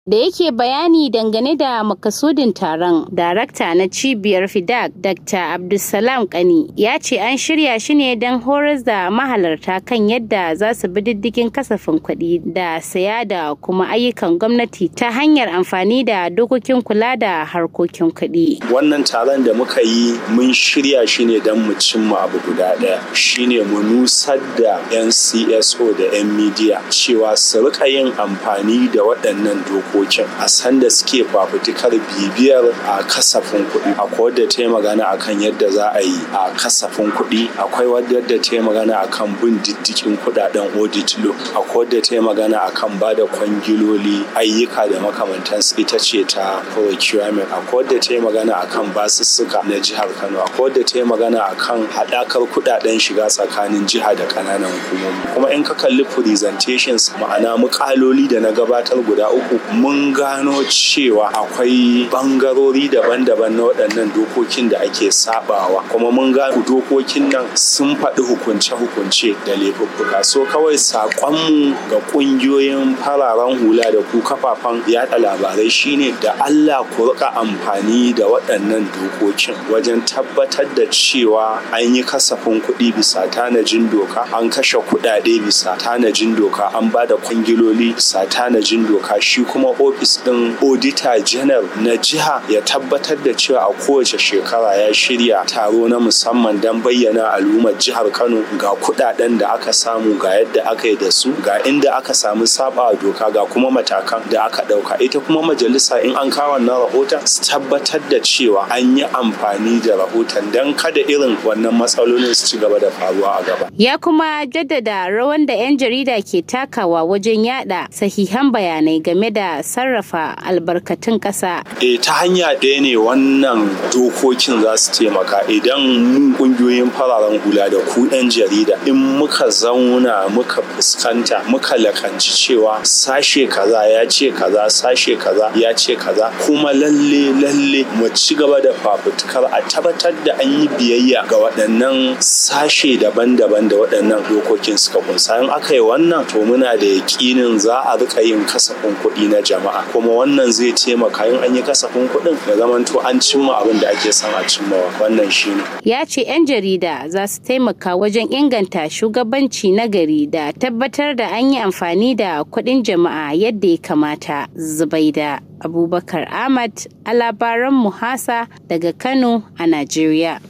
Da yake bayani dangane da makasudin taron, darakta na cibiyar FIDAK, Dr. Abdulsalam Kani, ya ce an shirya shi ne don horar da mahalarta kan yadda za su bi diddigin kasafin kuɗi da saya da kuma ayyukan gwamnati ta hanyar amfani da dokokin kula da harkokin kuɗi. Wannan taron da muka yi mun shirya shi ne don mu cimma abu guda ɗaya, shine mu nusar da 'yan CSO da 'yan midiya cewa su rika yin amfani da waɗannan dokokin a sanda suke fafutukar bibiyar a kasafin kuɗi. Akwai wadda ta yi magana akan yadda za a yi a kasafin kuɗi, akwai wadda ta yi magana akan bin diddigin kuɗaɗen audit law, akwai wadda ta yi magana akan ba da kwangiloli, ayyuka da makamantansu ita ce ta procurement, akwai wadda ta yi magana akan basussuka na jihar Kano, akwai wadda ta yi magana akan haɗakar kuɗaɗen shiga tsakanin jiha da ƙananan hukumomi. Kuma in ka kalli presentations, ma'ana muƙaloli da na gabatar guda uku, mun gano cewa akwai bangarori daban-daban na waɗannan dokokin da ake sabawa, kuma mun gano dokokin nan sun faɗi hukunce-hukunce da laifuffuka. So kawai saƙonmu ga ƙungiyoyin fararen hula da ku kafafen yaɗa labarai shine da Allah ku riƙa amfani da waɗannan dokokin wajen tabbatar da cewa an yi kasafin kuɗi bisa tanajin doka, an kashe kuɗaɗe bisa tanajin doka, an ba da kwangiloli bisa tanajin doka. Shi kuma ofis ɗin auditor general na jiha ya tabbatar da cewa a kowace shekara ya shirya taro na musamman don bayyana al'ummar jihar Kano ga kuɗaɗen da aka samu, ga yadda aka yi da su, ga inda aka samu saba doka, ga kuma matakan da aka ɗauka. Ita kuma majalisa in an kawo wannan rahoton su tabbatar da cewa an yi amfani da rahoton don kada irin wannan matsalolin su ci gaba da faruwa a gaba. Ya kuma jaddada rawan da 'yan jarida ke takawa wajen yada sahihan bayanai game da sarrafa albarkatun ƙasa. Ta hanya ɗaya ne wannan dokokin za su taimaka idan mu ƙungiyoyin fararen hula da ku 'yan jarida in muka zauna muka fuskanta muka lakanci cewa sashe kaza ya ce kaza, sashe kaza ya ce kaza, kuma lalle mu ci gaba da fafutukar a tabbatar da an yi biyayya ga waɗannan sashe daban-daban da waɗannan dokokin suka kunsa. In aka yi wannan to muna da yaƙinin za a rika yin kasafin kuɗi na jama'a, kuma wannan zai taimaka in an yi kasafin kuɗin ya zamanto an cimma abin da ake son a cimmawa. Wannan shine. Ya ce 'yan jarida za su taimaka wajen inganta shugabanci na gari da tabbatar da an yi amfani da kuɗin jama'a yadda ya kamata. Zubaida Abubakar Ahmad a labaran Muhasa daga Kano a Najeriya.